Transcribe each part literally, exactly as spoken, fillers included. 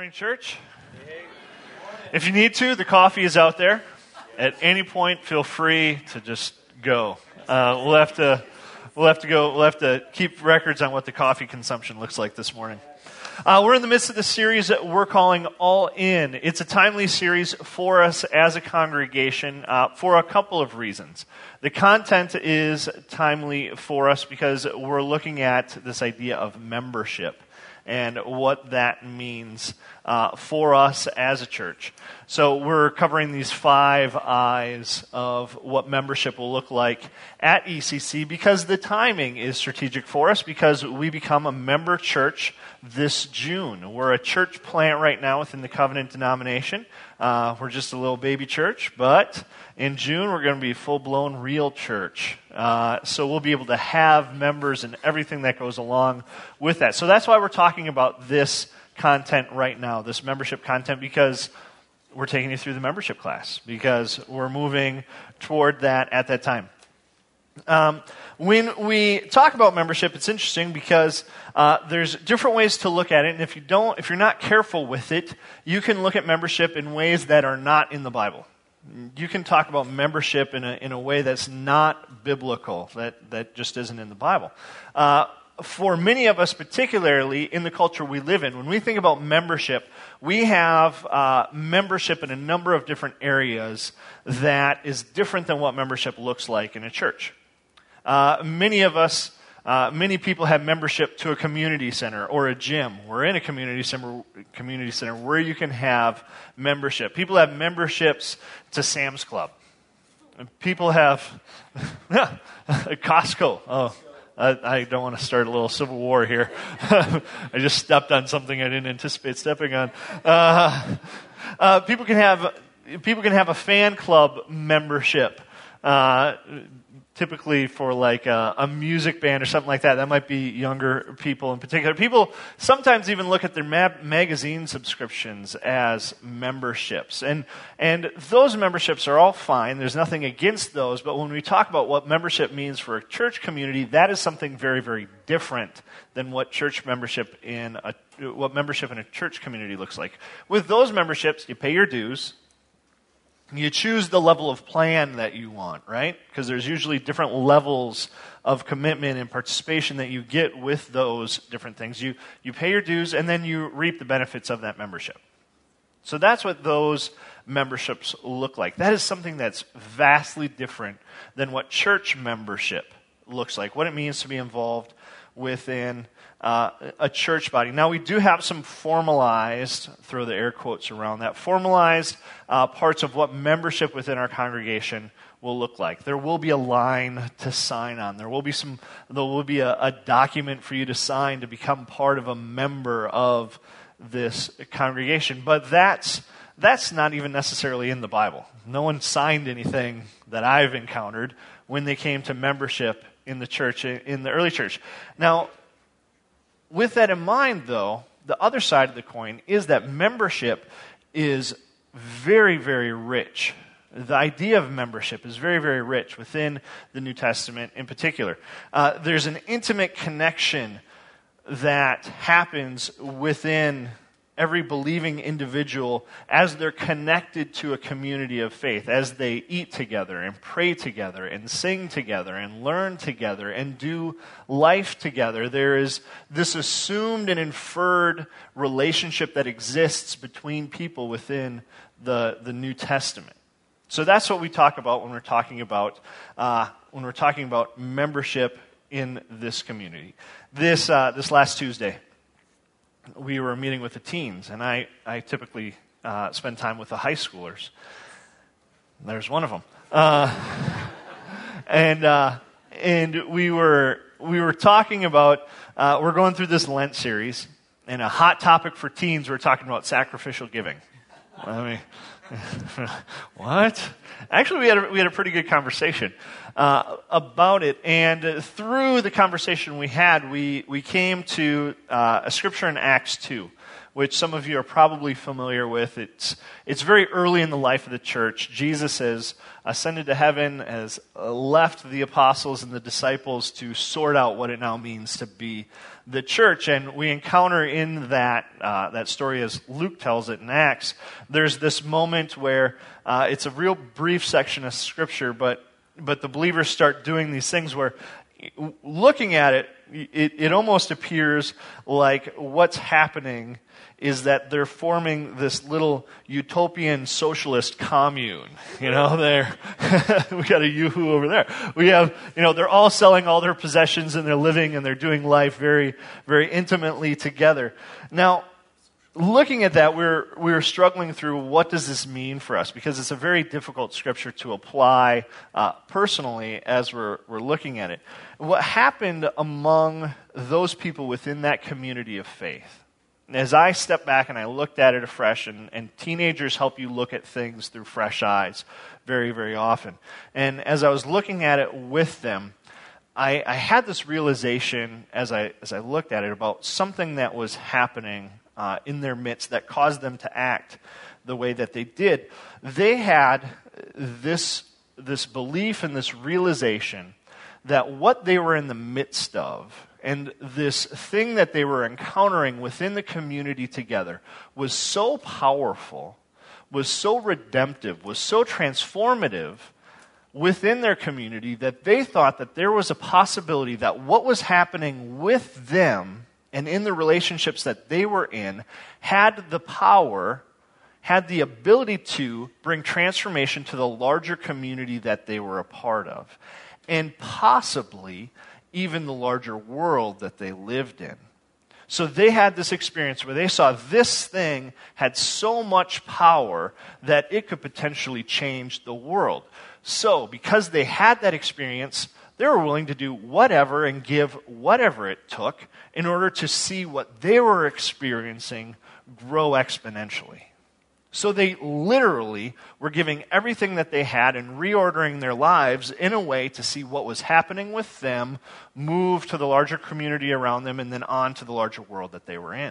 morning, church. If you need to, the coffee is out there. At any point, feel free to just go. Uh, we'll have to, we'll have to go. We'll have to keep records on what the coffee consumption looks like this morning. Uh, we're in the midst of the series that we're calling All In. It's a timely series for us as a congregation uh, for a couple of reasons. The content is timely for us because we're looking at this idea of membership and what that means uh, for us as a church. So we're covering these five I's of what membership will look like at E C C because the timing is strategic for us because we become a member church this June. We're a church plant right now within the Covenant denomination. Uh, we're just a little baby church, but in June we're going to be a full-blown real church. Uh, so we'll be able to have members and everything that goes along with that. So that's why we're talking about this content right now, this membership content, because we're taking you through the membership class, because we're moving toward that at that time. Um, when we talk about membership, it's interesting because uh, there's different ways to look at it, and if you don't, if you're not careful with it, you can look at membership in ways that are not in the Bible. You can talk about membership in a in a way that's not biblical, that that just isn't in the Bible. Uh, for many of us, particularly in the culture we live in, when we think about membership, we have uh, membership in a number of different areas that is different than what membership looks like in a church. Uh, many of us, uh, many people have membership to a community center or a gym. We're in a community center, community center where you can have membership. People have memberships to Sam's Club. People have Costco. Oh, I, I don't want to start a little civil war here. I just stepped on something I didn't anticipate stepping on. Uh, uh, people can have people can have a fan club membership. Uh, typically for like a, a music band or something like that. That might be younger people in particular. People sometimes even look at their ma- magazine subscriptions as memberships. And and those memberships are all fine. There's nothing against those. But when we talk about what membership means for a church community, that is something very, very different than what church membership in a what membership in a church community looks like. With those memberships, you pay your dues. You choose the level of plan that you want, right? Because there's usually different levels of commitment and participation that you get with those different things. You you pay your dues, and then you reap the benefits of that membership. So that's what those memberships look like. That is something that's vastly different than what church membership looks like, what it means to be involved within uh, a church body. Now, we do have some formalized, throw the air quotes around that, formalized uh, parts of what membership within our congregation will look like. There will be a line to sign on. There will be some. There will be a, a document for you to sign to become part of a member of this congregation. But that's that's not even necessarily in the Bible. No one signed anything that I've encountered when they came to membership in the church, in the early church. Now, with that in mind, though, the other side of the coin is that membership is very, very rich. The idea of membership is very, very rich within the New Testament in particular. Uh, there's an intimate connection that happens within every believing individual as they're connected to a community of faith, as they eat together and pray together and sing together and learn together and do life together. There is this assumed and inferred relationship that exists between people within the, the New Testament. So that's what we talk about when we're talking about uh, when we're talking about membership in this community. This uh, this last Tuesday, we were meeting with the teens, and I, I typically uh, spend time with the high schoolers. There's one of them. Uh, and uh, and we were we were talking about, uh, we're going through this Lent series, and a hot topic for teens, we're talking about sacrificial giving. I mean, what? Actually, we had a, we had a pretty good conversation uh, about it, and through the conversation we had, we we came to uh, a scripture in Acts two, which some of you are probably familiar with. It's, it's very early in the life of the church. Jesus has ascended to heaven, has left the apostles and the disciples to sort out what it now means to be the church. And we encounter in that, uh, that story, as Luke tells it in Acts, there's this moment where uh, it's a real brief section of Scripture, but, but the believers start doing these things where, looking at it, it, it almost appears like what's happening is that they're forming this little utopian socialist commune. You know, they're we got a yoo-hoo over there. We have, you know, they're all selling all their possessions and they're living and they're doing life very, very intimately together. Now, looking at that, we're we're struggling through what does this mean for us, because it's a very difficult scripture to apply uh, personally as we're we're looking at it. What happened among those people within that community of faith? As I stepped back and I looked at it afresh, and, and teenagers help you look at things through fresh eyes very, very often. And as I was looking at it with them, I, I had this realization as I as I looked at it about something that was happening Uh, in their midst that caused them to act the way that they did. They had this, this belief and this realization that what they were in the midst of and this thing that they were encountering within the community together was so powerful, was so redemptive, was so transformative within their community that they thought that there was a possibility that what was happening with them and in the relationships that they were in, had the power, had the ability to bring transformation to the larger community that they were a part of, and possibly even the larger world that they lived in. So they had this experience where they saw this thing had so much power that it could potentially change the world. So because they had that experience, they were willing to do whatever and give whatever it took in order to see what they were experiencing grow exponentially. So they literally were giving everything that they had and reordering their lives in a way to see what was happening with them, move to the larger community around them, and then on to the larger world that they were in.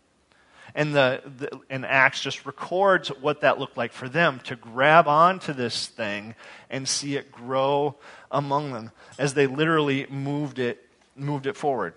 And the, the and Acts just records what that looked like for them, to grab onto this thing and see it grow among them as they literally moved it moved it forward.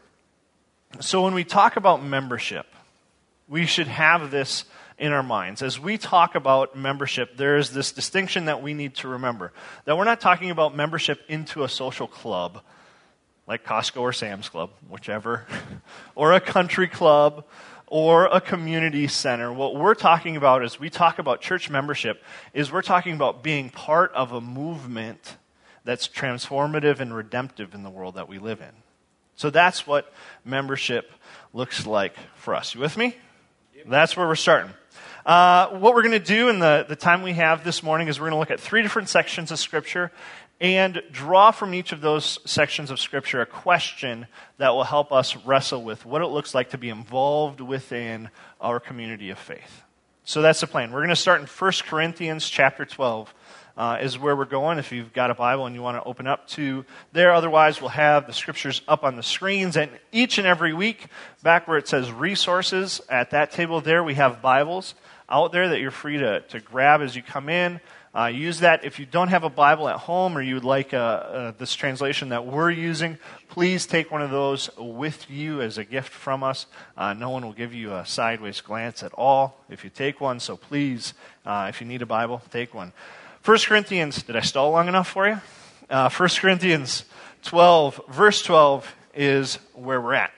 So when we talk about membership, we should have this in our minds. As we talk about membership, there is this distinction that we need to remember. That we're not talking about membership into a social club, like Costco or Sam's Club, whichever, or a country club, or a community center. What we're talking about as we talk about church membership is we're talking about being part of a movement that's transformative and redemptive in the world that we live in. So that's what membership looks like for us. You with me? Yep. That's where we're starting. Uh, what we're going to do in the, the time we have this morning is we're going to look at three different sections of Scripture and draw from each of those sections of Scripture a question that will help us wrestle with what it looks like to be involved within our community of faith. So that's the plan. We're going to start in First Corinthians chapter twelve. Uh, is where we're going. If you've got a Bible and you want to open up to there, otherwise we'll have the scriptures up on the screens. And each and every week, back where it says resources, at that table there, we have Bibles out there that you're free to, to grab as you come in. Uh, use that. If you don't have a Bible at home or you would like uh, uh, this translation that we're using, please take one of those with you as a gift from us. Uh, no one will give you a sideways glance at all if you take one, so please, uh, if you need a Bible, take one. First Corinthians, did I stall long enough for you? Uh, First Corinthians twelve, verse twelve is where we're at.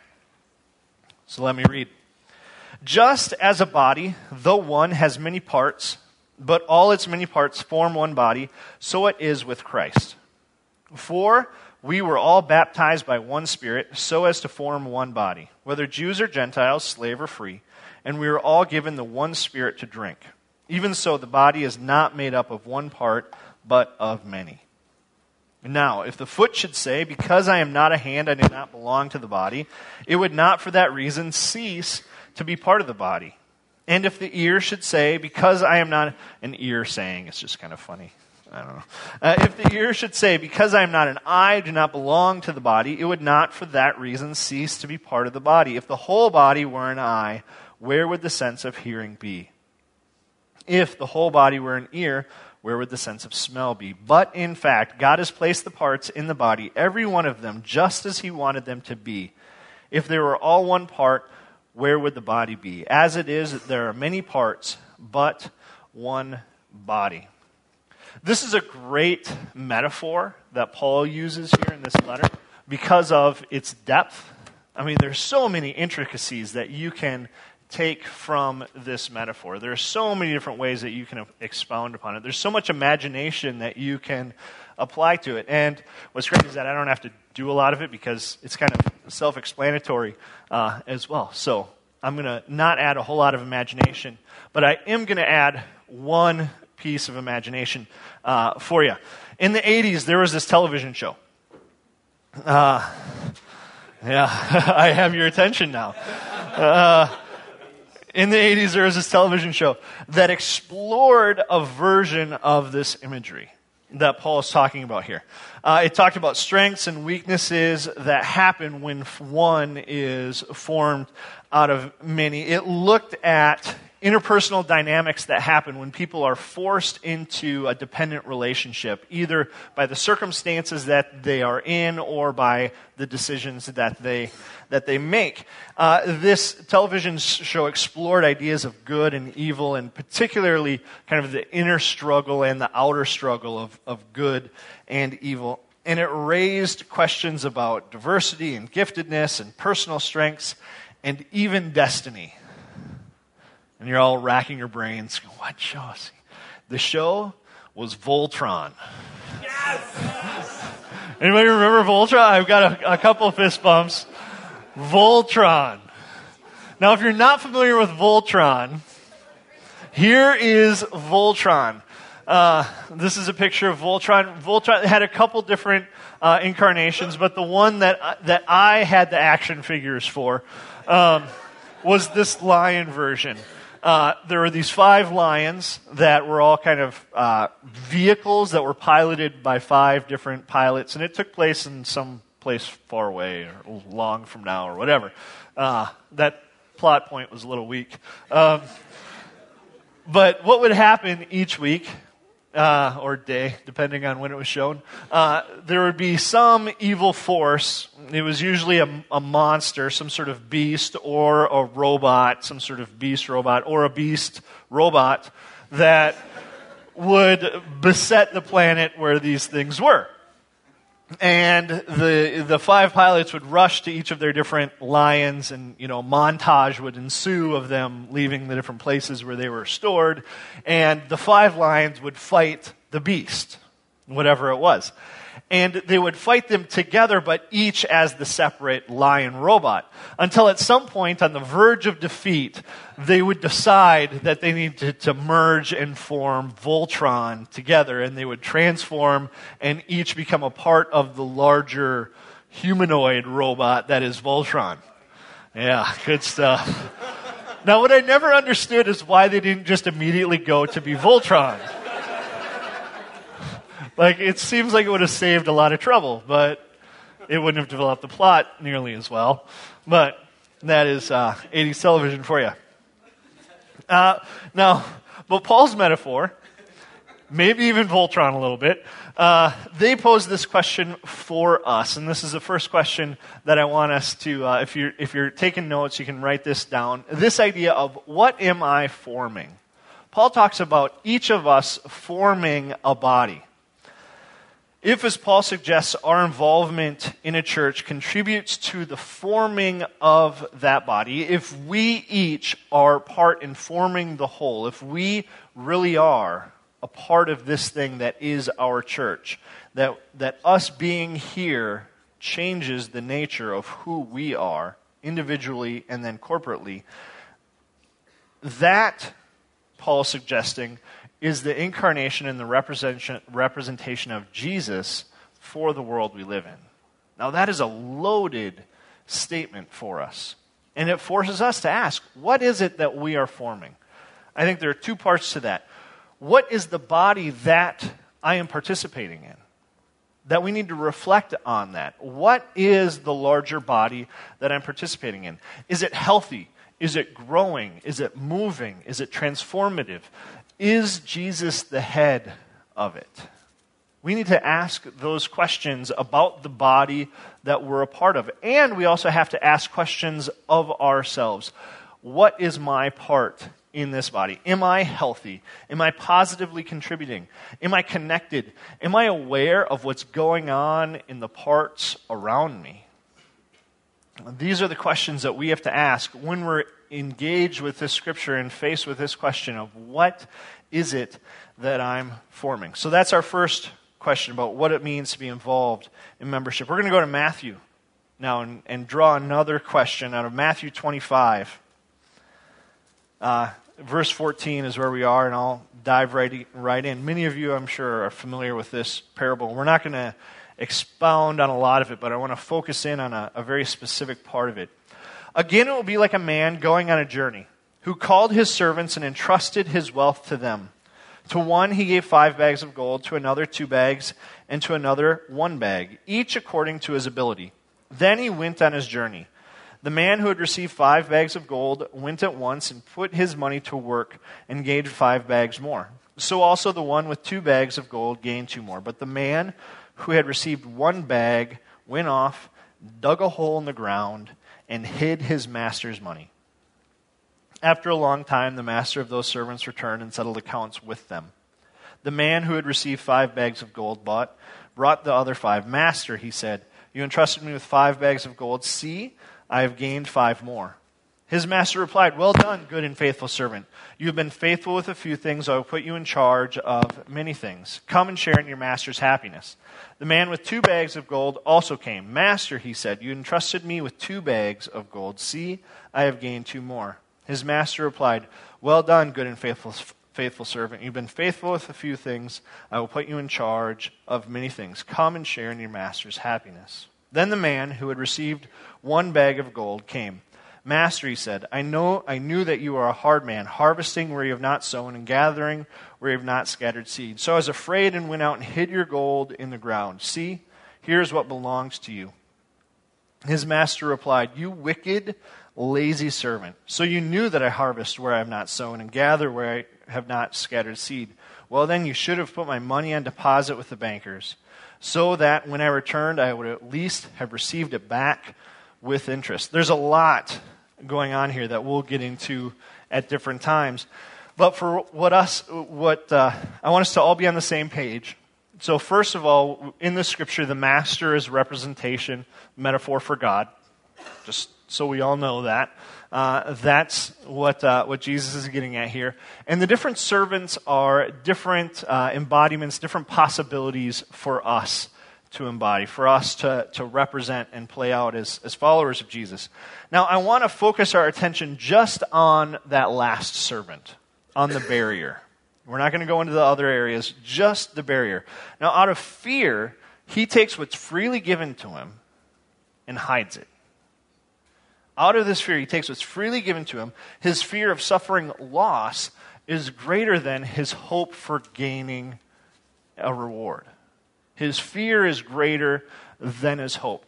So let me read. Just as a body, though one, has many parts, but all its many parts form one body, so it is with Christ. For we were all baptized by one Spirit, so as to form one body, whether Jews or Gentiles, slave or free, and we were all given the one Spirit to drink. Even so, the body is not made up of one part, but of many. Now, if the foot should say, because I am not a hand, I do not belong to the body, it would not for that reason cease to be part of the body. And if the ear should say, because I am not an ear saying, it's just kind of funny. I don't know. Uh, if the ear should say, because I am not an eye, I do not belong to the body, it would not for that reason cease to be part of the body. If the whole body were an eye, where would the sense of hearing be? If the whole body were an ear, where would the sense of smell be? But in fact, God has placed the parts in the body, every one of them, just as he wanted them to be. If they were all one part, where would the body be? As it is, there are many parts, but one body. This is a great metaphor that Paul uses here in this letter because of its depth. I mean, there's so many intricacies that you can take from this metaphor. There are so many different ways that you can expound upon it. There's so much imagination that you can apply to it. And what's great is that I don't have to do a lot of it because it's kind of self-explanatory uh, as well. So I'm going to not add a whole lot of imagination, but I am going to add one piece of imagination uh, for you. In the eighties, there was this television show. Uh, yeah, I have your attention now. Uh, In the eighties, there was this television show that explored a version of this imagery that Paul is talking about here. Uh, it talked about strengths and weaknesses that happen when one is formed out of many. It looked at interpersonal dynamics that happen when people are forced into a dependent relationship, either by the circumstances that they are in or by the decisions that they that they make. Uh, this television show explored ideas of good and evil, and particularly kind of the inner struggle and the outer struggle of, of good and evil. And it raised questions about diversity and giftedness and personal strengths and even destiny. And you're all racking your brains. What show? The show was Voltron. Yes! Anybody remember Voltron? I've got a, a couple of fist bumps. Voltron. Now, if you're not familiar with Voltron, here is Voltron. Uh, this is a picture of Voltron. Voltron had a couple different uh, incarnations, but the one that that I had the action figures for um, was this lion version. Uh, there were these five lions that were all kind of uh, vehicles that were piloted by five different pilots, and it took place in some place far away or long from now or whatever. Uh, that plot point was a little weak. Um, but what would happen each week, uh, or day, depending on when it was shown, uh, there would be some evil force. It was usually a, a monster, some sort of beast, or a robot, some sort of beast robot, or a beast robot that would beset the planet where these things were. And the the five pilots would rush to each of their different lions, and you know, montage would ensue of them leaving the different places where they were stored, and the five lions would fight the beast, whatever it was. And they would fight them together, but each as the separate lion robot, until at some point on the verge of defeat, they would decide that they needed to merge and form Voltron together, and they would transform and each become a part of the larger humanoid robot that is Voltron. Yeah, good stuff. Now, what I never understood is why they didn't just immediately go to be Voltron. Like, it seems like it would have saved a lot of trouble, but it wouldn't have developed the plot nearly as well. But that is uh, eighties television for you. Uh, now, but Paul's metaphor, maybe even Voltron a little bit, uh, they pose this question for us. And this is the first question that I want us to, uh, if you're, if you're taking notes, you can write this down. This idea of, what am I forming? Paul talks about each of us forming a body. If, as Paul suggests, our involvement in a church contributes to the forming of that body, if we each are part in forming the whole, if we really are a part of this thing that is our church, that, that us being here changes the nature of who we are, individually and then corporately, that, Paul is suggesting, is the incarnation and the representation, representation of Jesus for the world we live in. Now, that is a loaded statement for us. And it forces us to ask, what is it that we are forming? I think there are two parts to that. What is the body that I am participating in? That we need to reflect on that. What is the larger body that I'm participating in? Is it healthy? Is it growing? Is it moving? Is it transformative? Is Jesus the head of it? We need to ask those questions about the body that we're a part of. And we also have to ask questions of ourselves. What is my part in this body? Am I healthy? Am I positively contributing? Am I connected? Am I aware of what's going on in the parts around me? These are the questions that we have to ask when we're engaged with this scripture and faced with this question of what is it that I'm forming? So that's our first question about what it means to be involved in membership. We're going to go to Matthew now and, and draw another question out of Matthew twenty-five. Uh, verse fourteen is where we are, and I'll dive right, right in. Many of you, I'm sure, are familiar with this parable. We're not going to expound on a lot of it, but I want to focus in on a, a very specific part of it. Again, it will be like a man going on a journey who called his servants and entrusted his wealth to them. To one he gave five bags of gold, to another two bags, and to another one bag, each according to his ability. Then he went on his journey. The man who had received five bags of gold went at once and put his money to work and gained five bags more. So also the one with two bags of gold gained two more. But the man who had received one bag went off, dug a hole in the ground, and hid his master's money. After a long time, the master of those servants returned and settled accounts with them. The man who had received five bags of gold bought, brought the other five. Master, he said, you entrusted me with five bags of gold. See, I have gained five more. His master replied, well done, good and faithful servant. You have been faithful with a few things. I will put you in charge of many things. Come and share in your master's happiness. The man with two bags of gold also came. Master, he said, you entrusted me with two bags of gold. See, I have gained two more. His master replied, well done, good and faithful, faithful servant. You've been faithful with a few things. I will put you in charge of many things. Come and share in your master's happiness. Then the man who had received one bag of gold came. Master, he said, I know I knew that you are a hard man, harvesting where you have not sown and gathering where you have not scattered seed. So I was afraid and went out and hid your gold in the ground. See, here is what belongs to you. His master replied, you wicked, lazy servant. So you knew that I harvest where I have not sown and gather where I have not scattered seed. Well, then you should have put my money on deposit with the bankers, so that when I returned, I would at least have received it back with interest. There's a lot going on here that we'll get into at different times. But for what us, what uh, I want us to all be on the same page. So first of all, in the scripture, the master is representation, metaphor for God. Just so we all know that. Uh, that's what uh, what Jesus is getting at here. And the different servants are different uh, embodiments, different possibilities for us to embody, for us to, to represent and play out as, as followers of Jesus. Now, I want to focus our attention just on that last servant, on the barrier. We're not going to go into the other areas, just the barrier. Now, out of fear, he takes what's freely given to him and hides it. Out of this fear, he takes what's freely given to him. His fear of suffering loss is greater than his hope for gaining a reward. His fear is greater than his hope.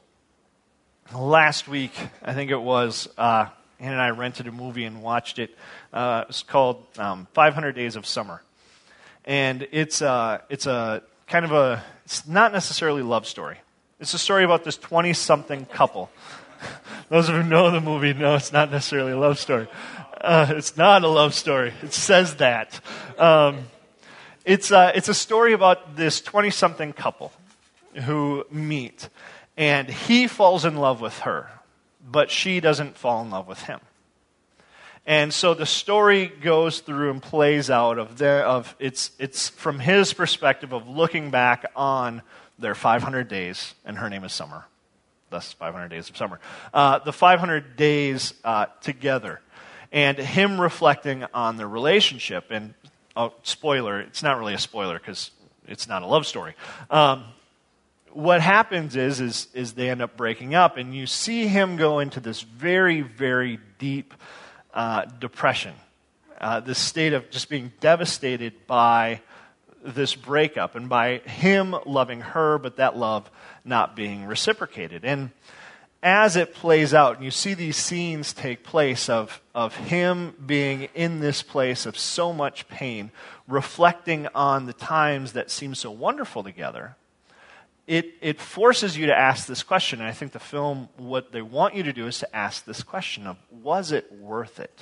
Last week, I think it was, uh, Ann and I rented a movie and watched it. Uh, it's called um, five hundred Days of Summer. And it's, uh, it's a kind of a, it's not necessarily a love story. It's a story about this twenty-something couple. Those of you who know the movie know it's not necessarily a love story. Uh, it's not a love story. It says that. Um, it's, uh, it's a story about this twenty-something couple who meet, and he falls in love with her, but she doesn't fall in love with him. And so the story goes through and plays out of their, of it's it's from his perspective of looking back on their five hundred days, and her name is Summer. Thus, five hundred Days of Summer. Uh, the five hundred days uh, together. And him reflecting on their relationship. And, oh, spoiler, it's not really a spoiler because it's not a love story. Um, what happens is, is, is they end up breaking up. And you see him go into this very, very deep uh, depression. Uh, this state of just being devastated by this breakup and by him loving her, but that love not being reciprocated. And as it plays out, and you see these scenes take place of, of him being in this place of so much pain, reflecting on the times that seem so wonderful together, it, it forces you to ask this question. And I think the film, what they want you to do is to ask this question of, was it worth it?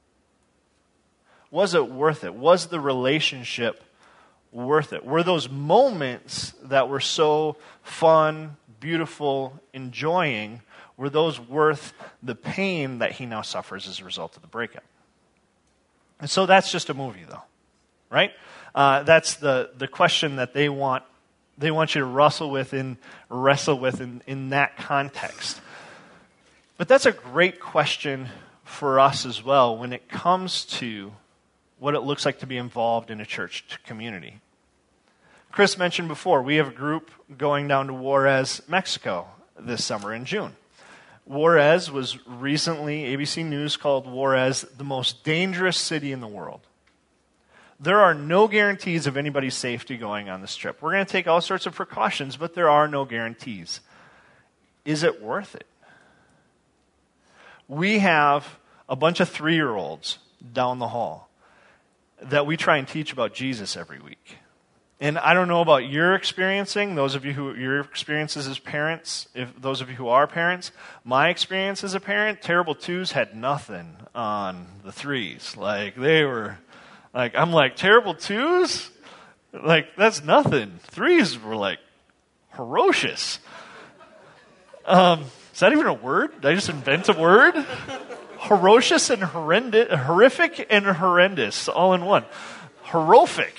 Was it worth it? Was the relationship worth it? Were those moments that were so fun, beautiful, enjoying, were those worth the pain that he now suffers as a result of the breakup? And so that's just a movie, though, right? Uh, that's the, the question that they want they want you to wrestle with in wrestle with in, in that context. But that's a great question for us as well when it comes to what it looks like to be involved in a church community. Chris mentioned before, we have a group going down to Juarez, Mexico this summer in June. Juarez was recently, A B C News called Juarez the most dangerous city in the world. There are no guarantees of anybody's safety going on this trip. We're going to take all sorts of precautions, but there are no guarantees. Is it worth it? We have a bunch of three-year-olds down the hall that we try and teach about Jesus every week. And I don't know about your experiencing, those of you who, your experiences as parents, if those of you who are parents, my experience as a parent, Terrible Twos had nothing on the threes. Like, they were, like, I'm like, Terrible Twos? Like, that's nothing. Threes were like, ferocious. Um, is that even a word? Did I just invent a word? Ferocious and horrendous, horrific and horrendous, all in one. Horrific.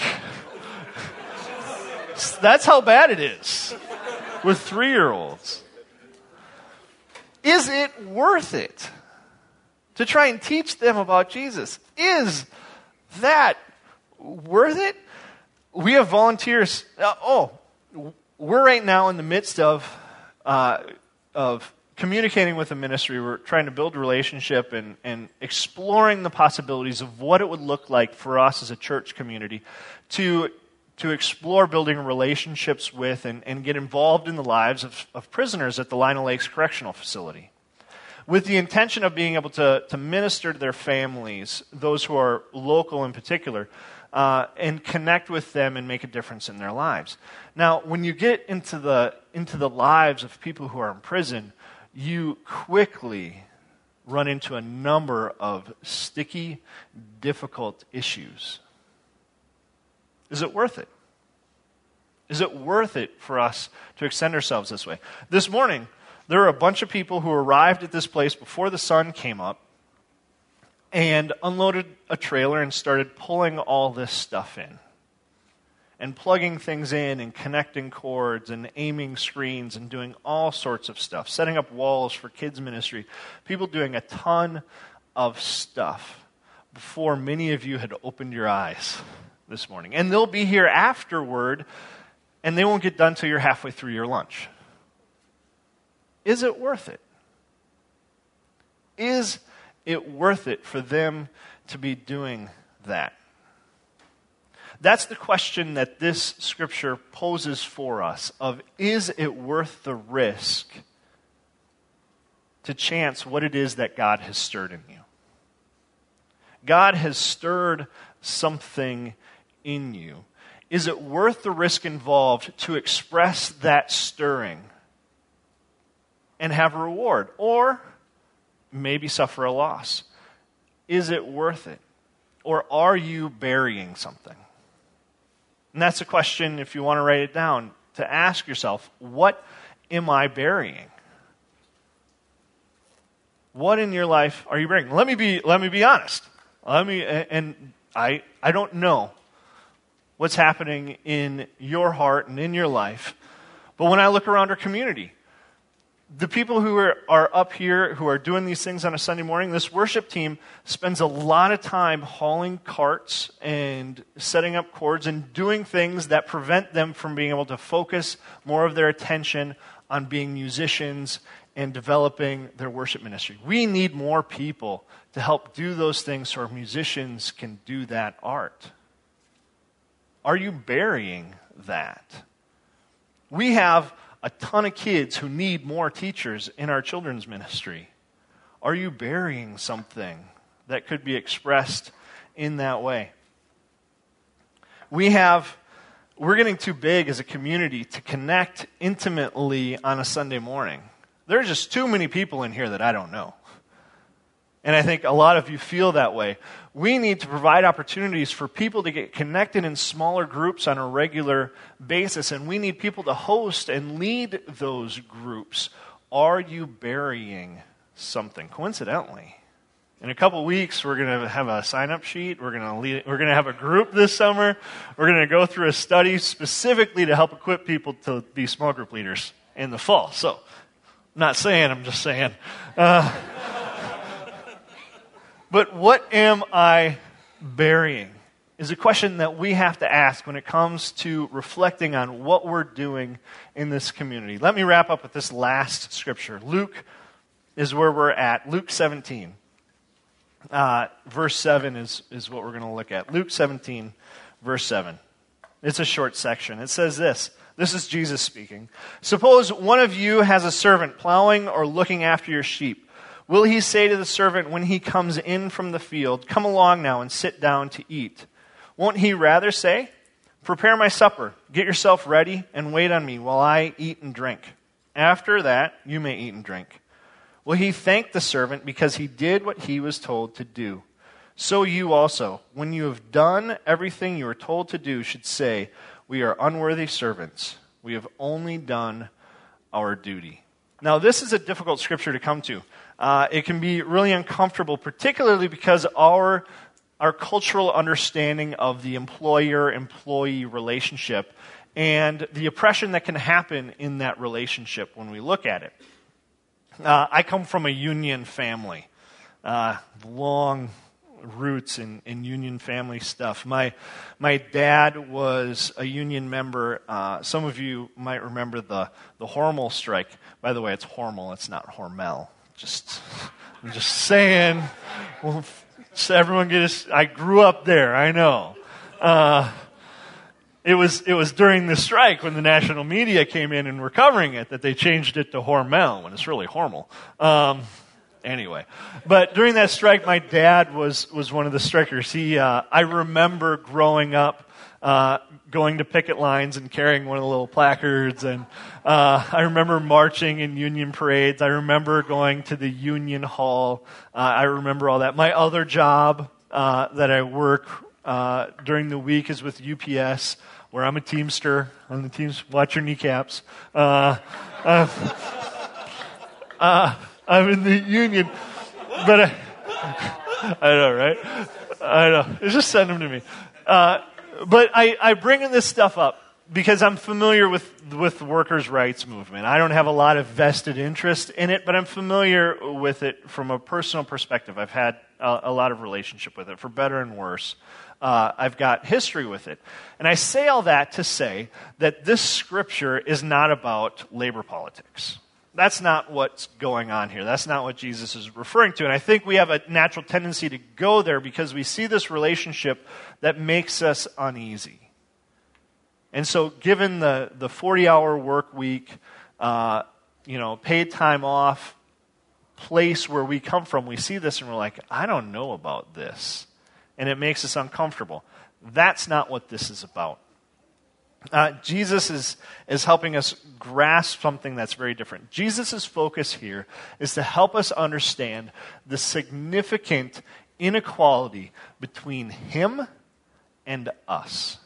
That's how bad it is with three-year-olds. Is it worth it to try and teach them about Jesus? Is that worth it? We have volunteers. Uh, oh, we're right now in the midst of uh, of communicating with a ministry. We're trying to build a relationship and, and exploring the possibilities of what it would look like for us as a church community to to explore building relationships with and, and get involved in the lives of, of prisoners at the Lino Lakes Correctional Facility, with the intention of being able to, to minister to their families, those who are local in particular, uh, and connect with them and make a difference in their lives. Now, when you get into the into the lives of people who are in prison, you quickly run into a number of sticky, difficult issues. Is it worth it? Is it worth it for us to extend ourselves this way? This morning, there were a bunch of people who arrived at this place before the sun came up and unloaded a trailer and started pulling all this stuff in and plugging things in and connecting cords and aiming screens and doing all sorts of stuff, setting up walls for kids ministry, people doing a ton of stuff before many of you had opened your eyes this morning. And they'll be here afterward, and they won't get done till you're halfway through your lunch. Is it worth it? Is it worth it for them to be doing that? That's the question that this scripture poses for us of, is it worth the risk to chance what it is that God has stirred in you? God has stirred something in you. Is it worth the risk involved to express that stirring and have a reward, or maybe suffer a loss? Is it worth it? Or are you burying something? And that's a question, if you want to write it down, to ask yourself, what am I burying? What in your life are you burying? Let me be let me be honest. Let me and I I don't know what's happening in your heart and in your life. But when I look around our community, the people who are, are up here, who are doing these things on a Sunday morning, this worship team spends a lot of time hauling carts and setting up cords and doing things that prevent them from being able to focus more of their attention on being musicians and developing their worship ministry. We need more people to help do those things so our musicians can do that art. Are you burying that? We have a ton of kids who need more teachers in our children's ministry? Are you burying something that could be expressed in that way? We have, we're getting too big as a community to connect intimately on a Sunday morning. There are just too many people in here that I don't know. And I think a lot of you feel that way. We need to provide opportunities for people to get connected in smaller groups on a regular basis, and we need people to host and lead those groups. Are you burying something? Coincidentally, in a couple weeks, we're going to have a sign-up sheet. We're going to lead, we're going to have a group this summer. We're going to go through a study specifically to help equip people to be small group leaders in the fall. So, I'm not saying, I'm just saying. Uh, But what am I burying is a question that we have to ask when it comes to reflecting on what we're doing in this community. Let me wrap up with this last scripture. Luke is where we're at. Luke seventeen. Uh, verse seven is, is what we're going to look at. Luke seventeen, verse seven. It's a short section. It says this. This is Jesus speaking. Suppose one of you has a servant plowing or looking after your sheep. Will he say to the servant when he comes in from the field, "Come along now and sit down to eat"? Won't he rather say, "Prepare my supper, get yourself ready, and wait on me while I eat and drink. After that, you may eat and drink"? Will he thank the servant because he did what he was told to do? So you also, when you have done everything you were told to do, should say, "We are unworthy servants. We have only done our duty." Now, this is a difficult scripture to come to. Uh, it can be really uncomfortable, particularly because our our cultural understanding of the employer-employee relationship and the oppression that can happen in that relationship when we look at it. Uh, I come from a union family, uh, long roots in, in union family stuff. My my dad was a union member. Uh, some of you might remember the, the Hormel strike. By the way, it's Hormel, it's not Hormel. Just, I'm just saying, well, so everyone get his, I grew up there, I know. Uh, it was it was during the strike when the national media came in and were covering it that they changed it to Hormel when it's really Hormel. Um, anyway, but during that strike, my dad was, was one of the strikers. He, uh, I remember growing up, Uh, going to picket lines and carrying one of the little placards, and uh, I remember marching in union parades. I remember going to the union hall. Uh, I remember all that. My other job uh, that I work uh, during the week is with U P S, where I'm a Teamster. On the teams, watch your kneecaps. Uh, uh, uh, I'm in the union, but I, I know, right? I know. Just send them to me. Uh, But I, I bring in this stuff up because I'm familiar with, with the workers' rights movement. I don't have a lot of vested interest in it, but I'm familiar with it from a personal perspective. I've had a, a lot of relationship with it, for better and worse. Uh, I've got history with it. And I say all that to say that this scripture is not about labor politics. That's not what's going on here. That's not what Jesus is referring to. And I think we have a natural tendency to go there because we see this relationship that makes us uneasy. And so given the, the forty-hour work week, uh, you know, paid time off, place where we come from, we see this and we're like, I don't know about this. And it makes us uncomfortable. That's not what this is about. Uh, Jesus is, is helping us grasp something that's very different. Jesus' focus here is to help us understand the significant inequality between him and us.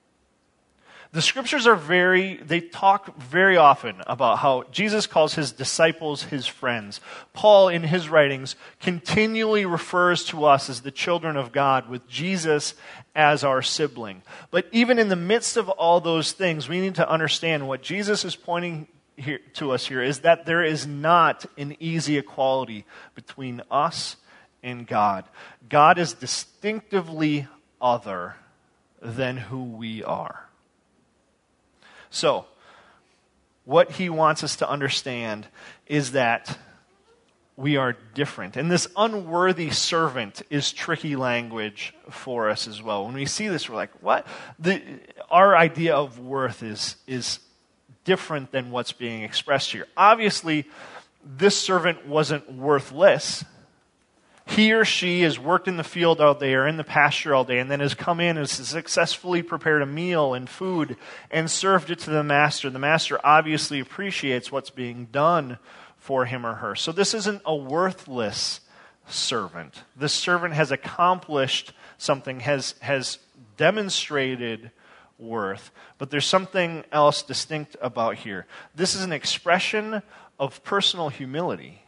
The scriptures are very, they talk very often about how Jesus calls his disciples his friends. Paul, in his writings, continually refers to us as the children of God, with Jesus as our sibling. But even in the midst of all those things, we need to understand what Jesus is pointing here, to us here is that there is not an easy equality between us and God. God is distinctively other than who we are. So, what he wants us to understand is that we are different. And this unworthy servant is tricky language for us as well. When we see this, we're like, what? The, our idea of worth is, is different than what's being expressed here. Obviously, this servant wasn't worthless. He or she has worked in the field all day or in the pasture all day and then has come in and has successfully prepared a meal and food and served it to the master. The master obviously appreciates what's being done for him or her. So this isn't a worthless servant. This servant has accomplished something, has, has demonstrated worth, but there's something else distinct about here. This is an expression of personal humility,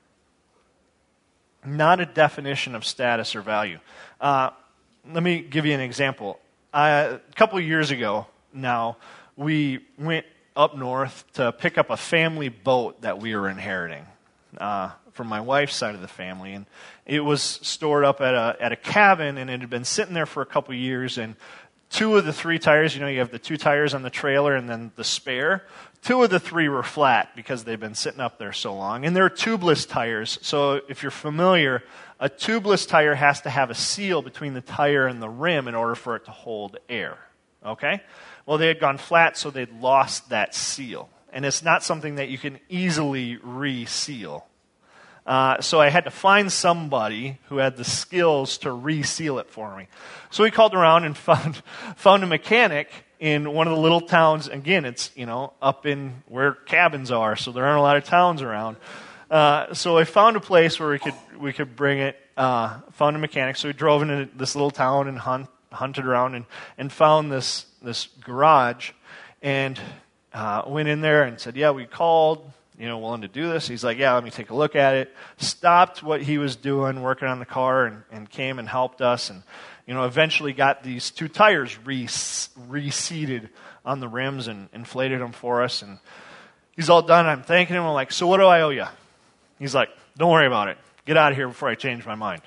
not a definition of status or value. Uh, let me give you an example. Uh, a couple of years ago now, we went up north to pick up a family boat that we were inheriting uh, from my wife's side of the family. And it was stored up at a, at a cabin, and it had been sitting there for a couple of years. And two of the three tires, you know, you have the two tires on the trailer and then the spare. Two of the three were flat because they've been sitting up there so long. And they're tubeless tires. So if you're familiar, a tubeless tire has to have a seal between the tire and the rim in order for it to hold air. Okay? Well, they had gone flat, so they'd lost that seal. And it's not something that you can easily reseal. Uh, so I had to find somebody who had the skills to reseal it for me. So we called around and found found a mechanic in one of the little towns. Again, it's, you know, up in where cabins are, so there aren't a lot of towns around. Uh, so I found a place where we could we could bring it. Uh, found a mechanic. So we drove into this little town and hunt, hunted around and, and found this this garage, and uh, went in there and said, "Yeah, we called. You know, willing to do this?" He's like, "Yeah, let me take a look at it." Stopped what he was doing, working on the car, and, and came and helped us, and, you know, eventually got these two tires re- reseated on the rims and inflated them for us. And he's all done. I'm thanking him. I'm like, "So what do I owe you?" He's like, "Don't worry about it. Get out of here before I change my mind."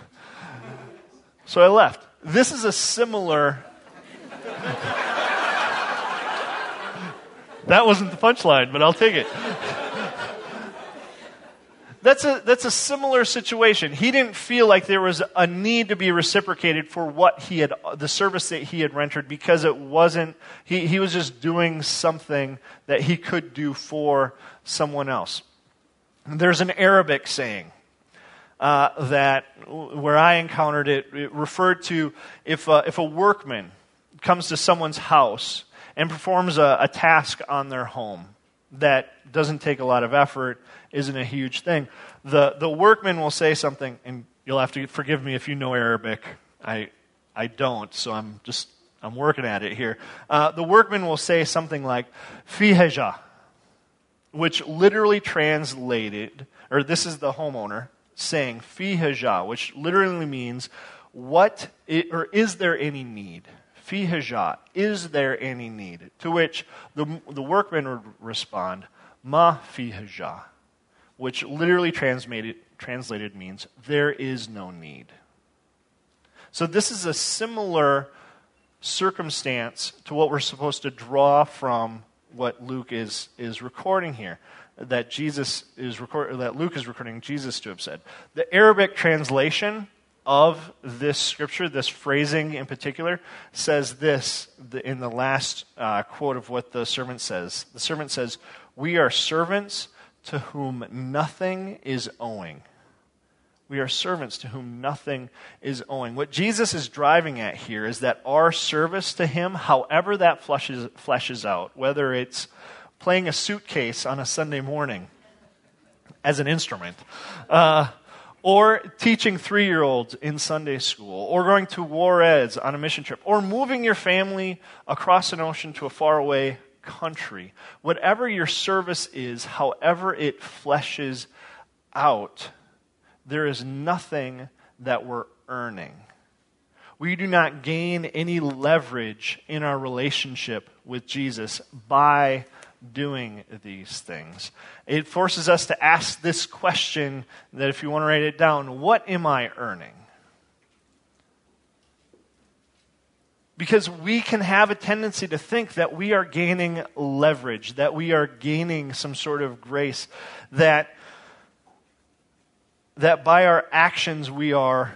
So I left. This is a similar... That wasn't the punchline, but I'll take it. That's a that's a similar situation. He didn't feel like there was a need to be reciprocated for what he had, the service that he had rendered, because it wasn't, he, he was just doing something that he could do for someone else. There's an Arabic saying uh, that, where I encountered it, it referred to if a, if a workman comes to someone's house and performs a, a task on their home that doesn't take a lot of effort, isn't a huge thing, the the workman will say something, and you'll have to forgive me if you know Arabic. I I don't, so I'm just I'm working at it here. Uh, the workman will say something like "fi haja," which literally translated, or this is the homeowner saying "fi haja," which literally means what it, or is there any need? Fi haja, is there any need? To which the the workman would respond, "Ma fi haja," which literally translated translated means there is no need. So this is a similar circumstance to what we're supposed to draw from what Luke is is recording here, that Jesus is record, that Luke is recording Jesus to have said. The Arabic translation of this scripture, this phrasing in particular, says this in the last uh, quote of what the servant says. The servant says, "We are servants to whom nothing is owing." We are servants to whom nothing is owing. What Jesus is driving at here is that our service to him, however that fleshes, fleshes out, whether it's playing a suitcase on a Sunday morning as an instrument, uh, or teaching three-year-olds in Sunday school, or going to Juarez on a mission trip, or moving your family across an ocean to a faraway country. Whatever your service is, however it fleshes out, there is nothing that we're earning. We do not gain any leverage in our relationship with Jesus by doing these things. It forces us to ask this question that, if you want to write it down, what am I earning? Because we can have a tendency to think that we are gaining leverage, that we are gaining some sort of grace, that, that by our actions we are,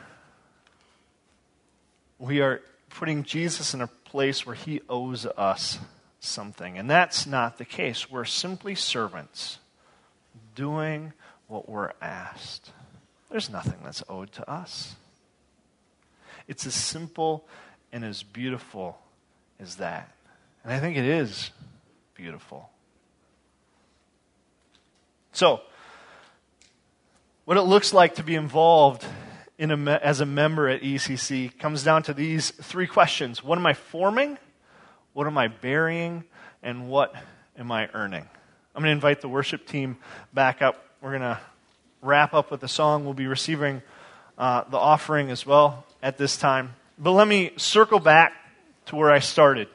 we are putting Jesus in a place where he owes us something. And that's not the case. We're simply servants doing what we're asked. There's nothing that's owed to us. It's as simple and as beautiful as that. And I think it is beautiful. So, what it looks like to be involved in a me- as a member at E C C comes down to these three questions. What am I forming? What am I burying? And what am I earning? I'm going to invite the worship team back up. We're going to wrap up with a song. We'll be receiving uh, the offering as well at this time. But let me circle back to where I started,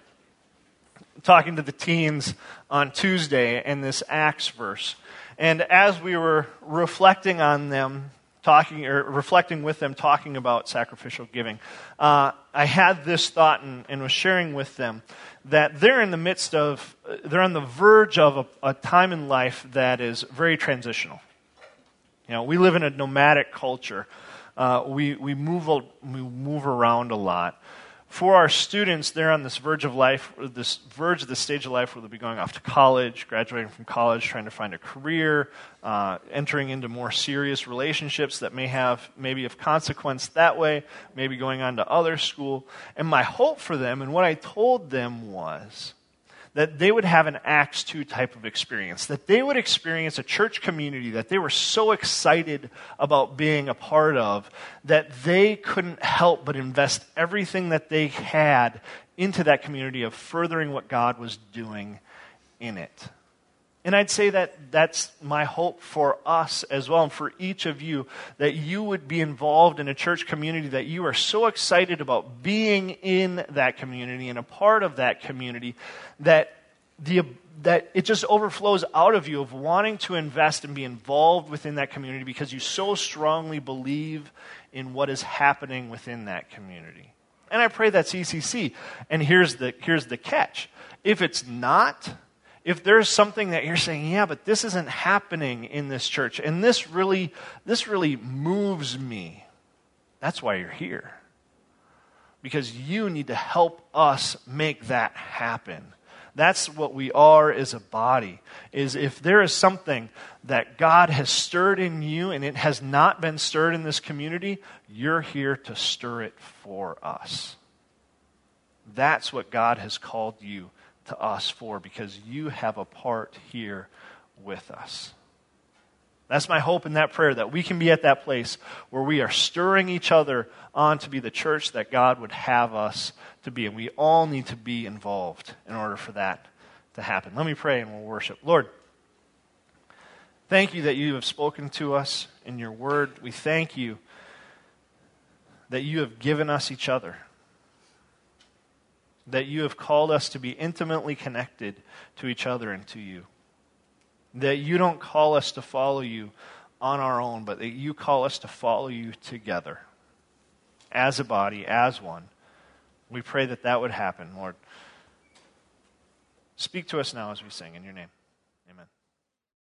talking to the teens on Tuesday and this Acts verse. And as we were reflecting on them, talking or reflecting with them, talking about sacrificial giving, uh, I had this thought and, and was sharing with them that they're in the midst of, they're on the verge of a, a time in life that is very transitional. You know, we live in a nomadic culture. Uh, we we move we move around a lot. For our students, they're on this verge of life, this verge of the stage of life where they'll be going off to college, graduating from college, trying to find a career, uh, entering into more serious relationships that may have maybe of consequence that way, maybe going on to other school. And my hope for them, and what I told them was that they would have an Acts two type of experience, that they would experience a church community that they were so excited about being a part of that they couldn't help but invest everything that they had into that community of furthering what God was doing in it. And I'd say that that's my hope for us as well, and for each of you, that you would be involved in a church community that you are so excited about being in that community and a part of that community that the that it just overflows out of you of wanting to invest and be involved within that community because you so strongly believe in what is happening within that community. And I pray that's E C C. And here's the here's the catch. If it's not, if there's something that you're saying, yeah, but this isn't happening in this church, and this really, this really moves me, that's why you're here. Because you need to help us make that happen. That's what we are as a body, is if there is something that God has stirred in you and it has not been stirred in this community, you're here to stir it for us. That's what God has called you to us for, because you have a part here with us. That's my hope in that prayer, that we can be at that place where we are stirring each other on to be the church that God would have us to be. And we all need to be involved in order for that to happen. Let me pray and we'll worship. Lord, thank you that you have spoken to us in your word. We thank you that you have given us each other, that you have called us to be intimately connected to each other and to you. That you don't call us to follow you on our own, but that you call us to follow you together as a body, as one. We pray that that would happen, Lord. Speak to us now as we sing in your name.